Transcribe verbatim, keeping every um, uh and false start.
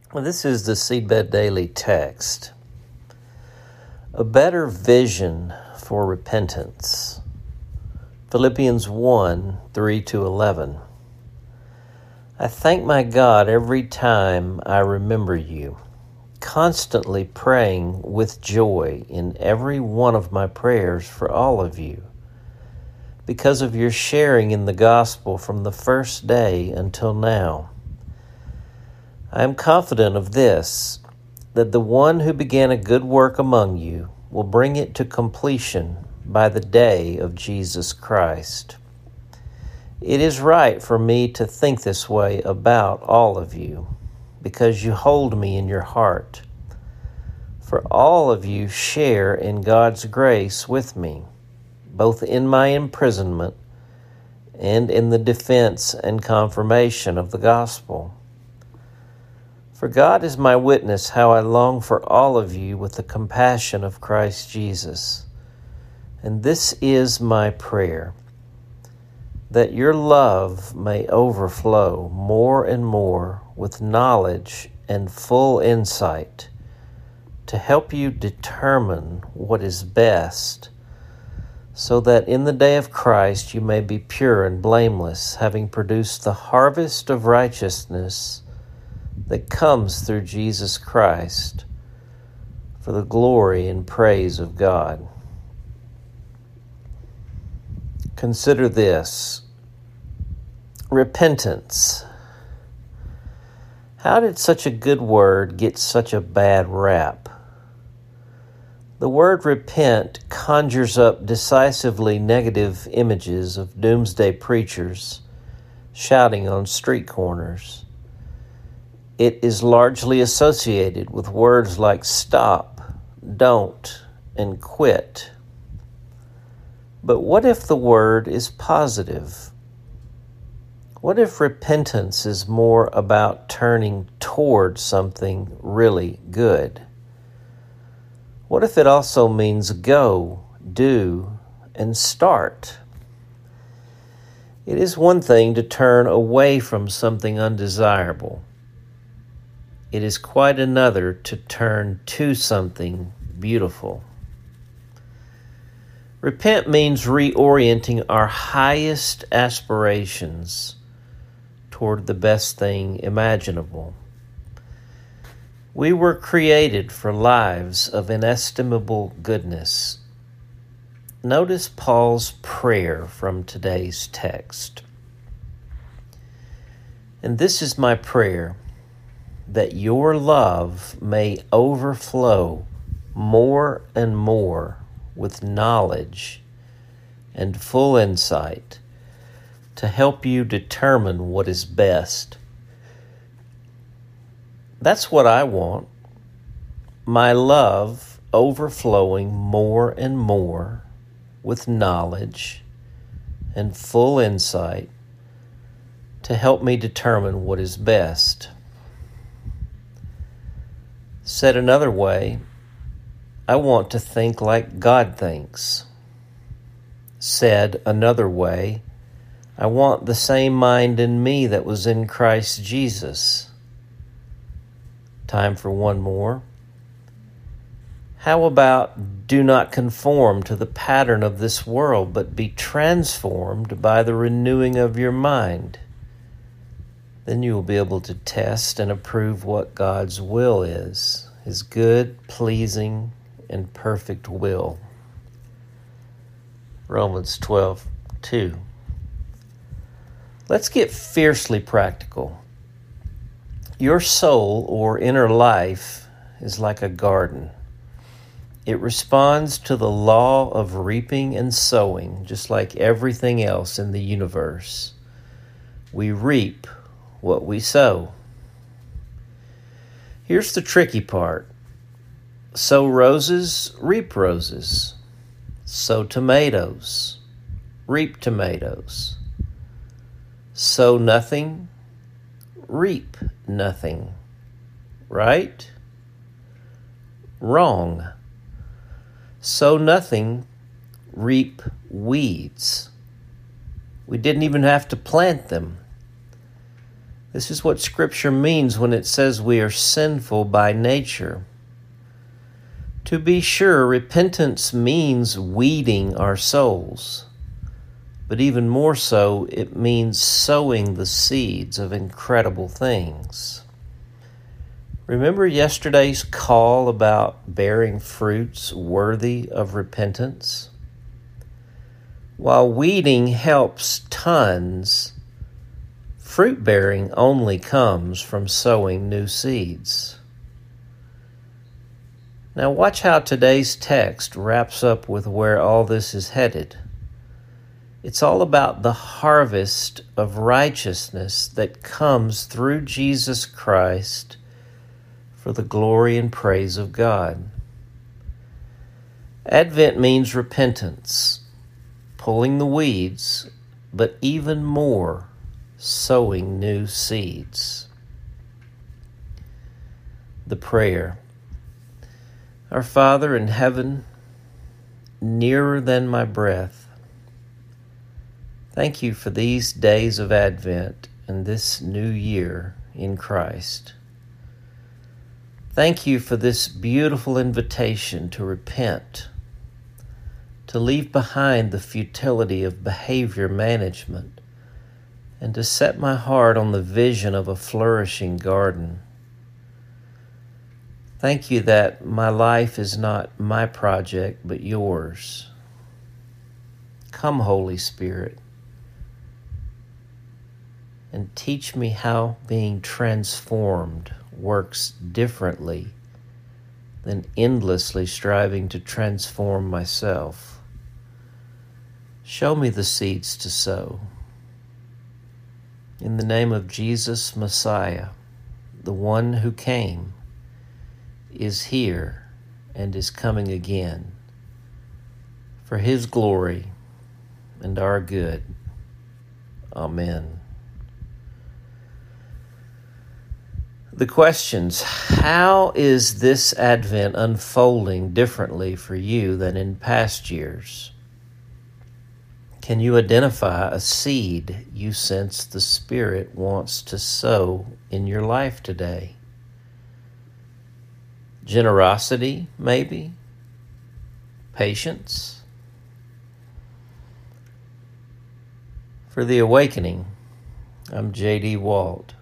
Well, this is the Seedbed Daily text. A better vision for repentance. Philippians one, three to eleven. I thank my God every time I remember you, constantly praying with joy in every one of my prayers for all of you, because of your sharing in the gospel from the first day until now. I am confident of this, that the one who began a good work among you will bring it to completion by the day of Jesus Christ. It is right for me to think this way about all of you, because you hold me in your heart. For all of you share in God's grace with me, both in my imprisonment and in the defense and confirmation of the gospel. For God is my witness how I long for all of you with the compassion of Christ Jesus. And this is my prayer, that your love may overflow more and more with knowledge and full insight to help you determine what is best, so that in the day of Christ you may be pure and blameless, having produced the harvest of righteousness that comes through Jesus Christ, for the glory and praise of God. Consider this. Repentance. How did such a good word get such a bad rap? The word repent conjures up decisively negative images of doomsday preachers shouting on street corners. It is largely associated with words like stop, don't, and quit. But what if the word is positive? What if repentance is more about turning toward something really good? What if it also means go, do, and start? It is one thing to turn away from something undesirable. It is quite another to turn to something beautiful. Repent means reorienting our highest aspirations toward the best thing imaginable. We were created for lives of inestimable goodness. Notice Paul's prayer from today's text. And this is my prayer, that your love may overflow more and more with knowledge and full insight to help you determine what is best. That's what I want. My love overflowing more and more with knowledge and full insight to help me determine what is best. Said another way, I want to think like God thinks. Said another way, I want the same mind in me that was in Christ Jesus. Time for one more. How about do not conform to the pattern of this world, but be transformed by the renewing of your mind? Then you will be able to test and approve what God's will is, His good, pleasing, and perfect will. Romans twelve two. Let's get fiercely practical. Your soul or inner life is like a garden. It responds to the law of reaping and sowing, just like everything else in the universe. We reap what we sow. Here's the tricky part. Sow roses, reap roses. Sow tomatoes, reap tomatoes. Sow nothing, reap nothing. Right? Wrong. Sow nothing, reap weeds. We didn't even have to plant them. This is what Scripture means when it says we are sinful by nature. To be sure, repentance means weeding our souls, but even more so, it means sowing the seeds of incredible things. Remember yesterday's call about bearing fruits worthy of repentance? While weeding helps tons, fruit bearing only comes from sowing new seeds. Now watch how today's text wraps up with where all this is headed. It's all about the harvest of righteousness that comes through Jesus Christ for the glory and praise of God. Advent means repentance, pulling the weeds, but even more, sowing new seeds. The prayer. Our Father in heaven, nearer than my breath, thank you for these days of Advent and this new year in Christ. Thank you for this beautiful invitation to repent, to leave behind the futility of behavior management, and to set my heart on the vision of a flourishing garden. Thank you that my life is not my project, but yours. Come, Holy Spirit, and teach me how being transformed works differently than endlessly striving to transform myself. Show me the seeds to sow. In the name of Jesus Messiah, the one who came, is here and is coming again, for his glory and our good. Amen. The questions: how is this Advent unfolding differently for you than in past years? Can you identify a seed you sense the Spirit wants to sow in your life today? Generosity, maybe? Patience? For The Awakening, I'm J D Walt.